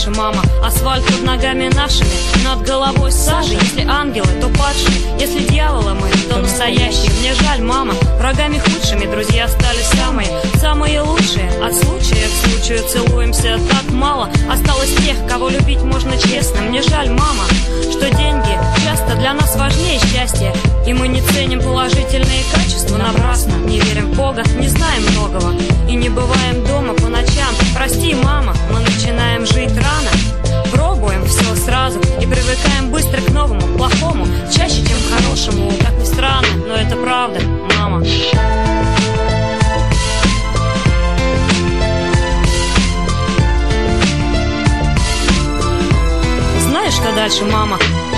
дальше, мама? Асфальт под ногами нашими, над головой сажа. Если ангелы, то падшие, если дьяволы мы, то настоящие. Мне жаль, мама, врагами худшими друзья стали самые лучшие. От случая к случаю целуемся так мало. Осталось тех, кого любить можно честно. Мне жаль, мама, что деньги часто для нас важнее счастья, и мы не ценим положительные качества напрасно. Не верим в Бога, не знаем многого и не бываем дома по ночам. Прости, мама, мы начинаем жить рано, пробуем все сразу и привыкаем быстро к новому, плохому, чаще, чем к хорошему. Как ни странно, но это правда, мама. Знаешь, что дальше, мама?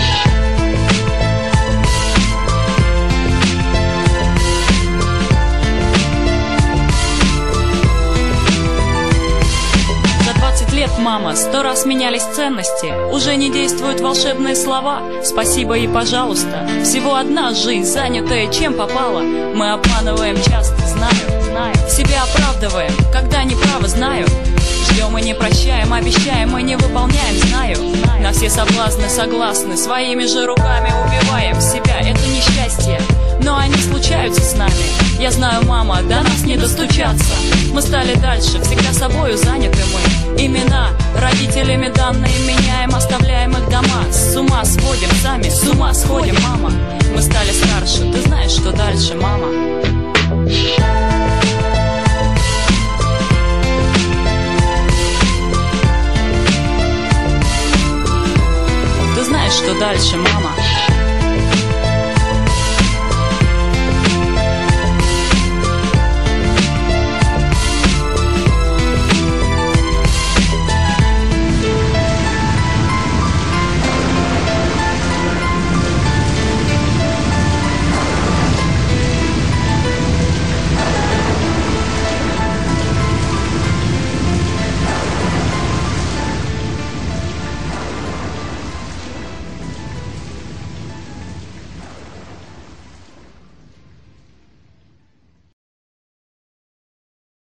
Лет, мама, 100 раз менялись ценности. Уже не действуют волшебные слова. Спасибо и пожалуйста. Всего одна жизнь, занятая чем попало. Мы обманываем часто, знаю. Себя оправдываем, когда неправы, знаю. Ждем и не прощаем, обещаем и не выполняем, знаю. На все соблазны согласны, своими же руками убиваем себя. Это несчастье, но они случаются с нами. Я знаю, мама, до нас не достучаться. Мы стали дальше, всегда собою заняты мы. Имена родителями данные меняем, оставляем их дома. С ума сводим сами, с ума сходим, мама. Мы стали старше, ты знаешь, что дальше, мама? Ты знаешь, что дальше, мама?